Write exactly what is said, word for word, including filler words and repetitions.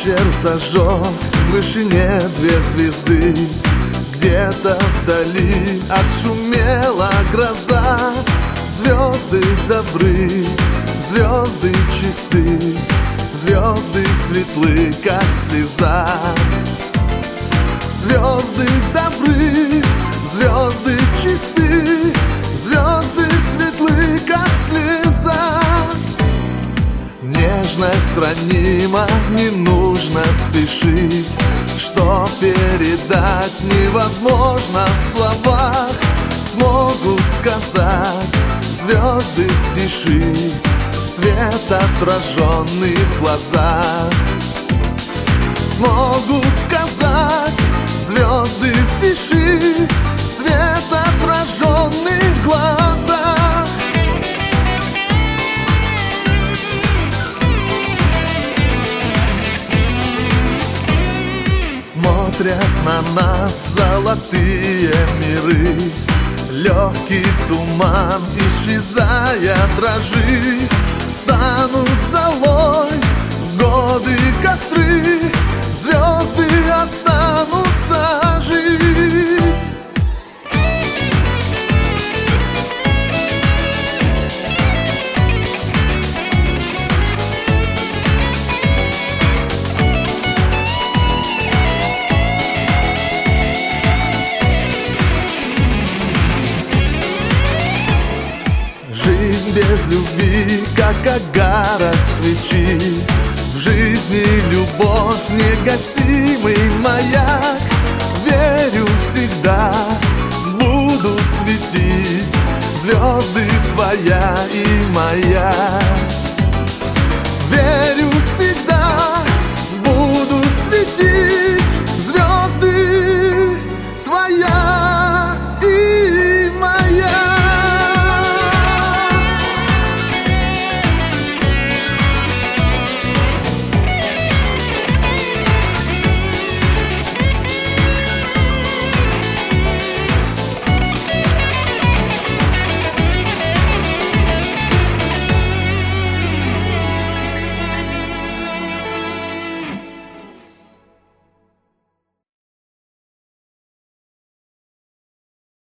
Вечер зажег в вышине две звезды, где-то вдали отшумела гроза. Звезды добры, звезды чисты, звезды светлы, как слеза. Звезды добры, звезды чисты, звезды светлы, как слеза. Нежность ранима, не нужно спешить, что передать невозможно в словах. Смогут сказать звезды в тиши, свет отраженный в глазах. Смогут сказать звезды в тиши, свет отраженный в глазах. Смотрят на нас золотые миры, легкий туман, исчезая дрожи, станут золой годы костры, звезды останутся жить. Жизнь без любви, как огарок свечи, в жизни любовь негасимый маяк. Верю, всегда будут светить звезды твоя и моя.